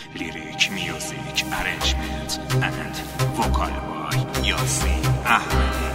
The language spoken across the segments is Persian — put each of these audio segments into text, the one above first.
Lyric music arrangement and vocal by Yasin Ahmadi.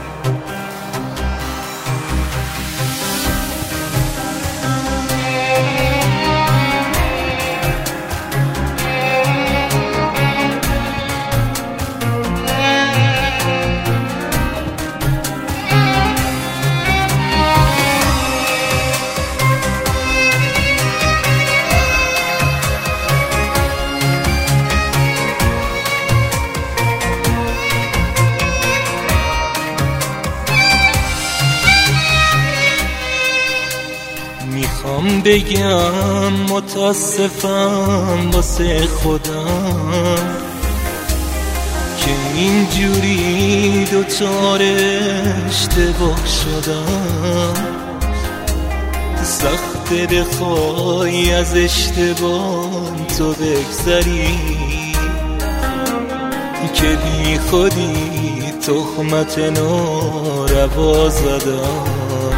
میخوام بگم متاسفم واسه خودم که اینجوری دوچار اشتباه شدم. سخته بخوای از اشتباه تو بگذری که بی خودی تهمت ناروا زدم.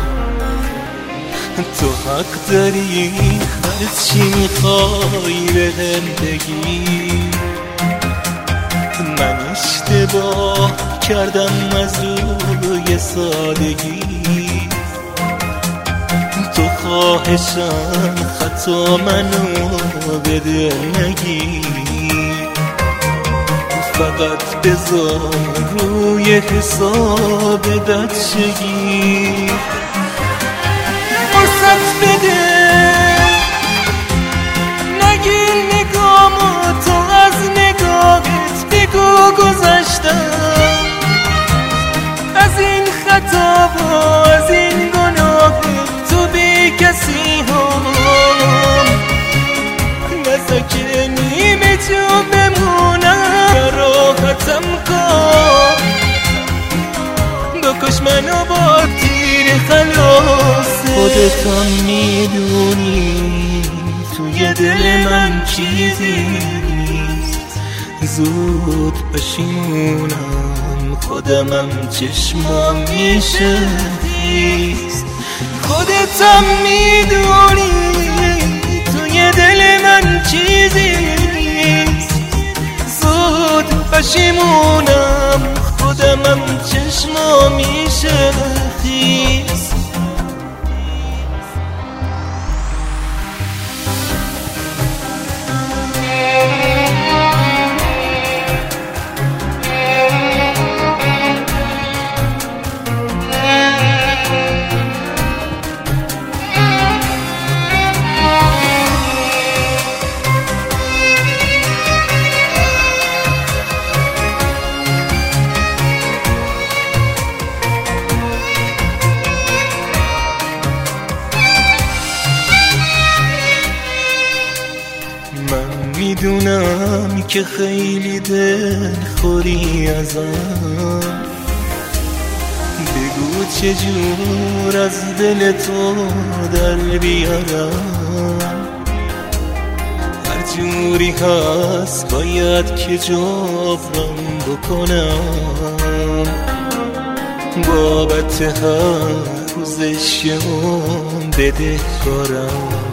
تو حق داری هرچی میخوای بهم بگی، من اشتباه کردم از روی سادگی. تو خواهشم خطا منو به دل نگی، فقط بذار روی حساب بچگی فرصت بده. نگیر نگامو تو از نگاهت، بگو گذشتم از این خطا و از این گناه. تو بی کسی هم نزدیک نیمه جو بمونم. راحتم کن بکش منو با تیر خلاص. خودتم میدونی توی دل من چیزی نیست، زود پشیمونم خودمم چشمام میشه خیس. خودتم میدونی توی دل من چیزی نیست، زود پشیمونم خودمم چشمام میشه خیس. میدونم که خیلی دلخوری ازم، بگو چجور از دل تو در بیارم. هر جوری هست باید که جبران بکنم، بابت هر روز عشقم بدهکارم.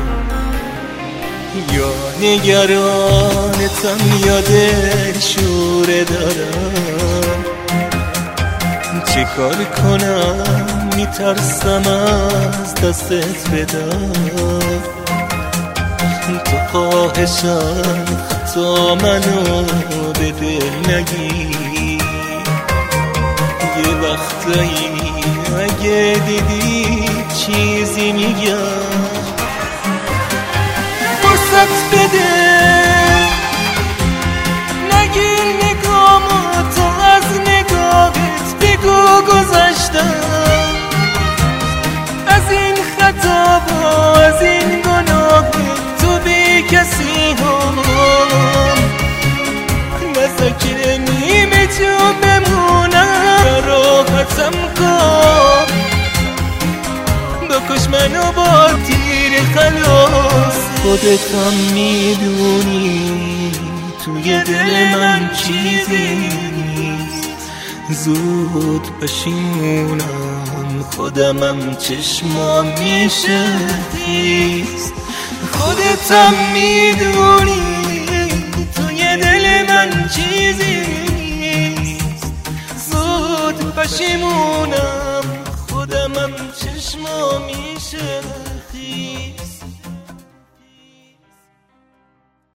یا نگرانتم یا دلشوره دارم، چه کار کنم میترسم از دستت بدم. تو خواهشم خطا منو به دل نگی، یه وقتایی اگه دیدی چیزی میگم فرصت بده. نگیر نگامو تو از نگاهت، بگو گذشتم از این خطا و از این گناه. تو بی کسی هم نزدیک نیمه جو بمونم. راحتم کن بکش منو با تیر خلاص. خودتم میدونی توی دل من چیزی نیست، زود پشیمونم خودمم چشمام میشه خیس. خودتم میدونی میمونم خودمم چشما میشه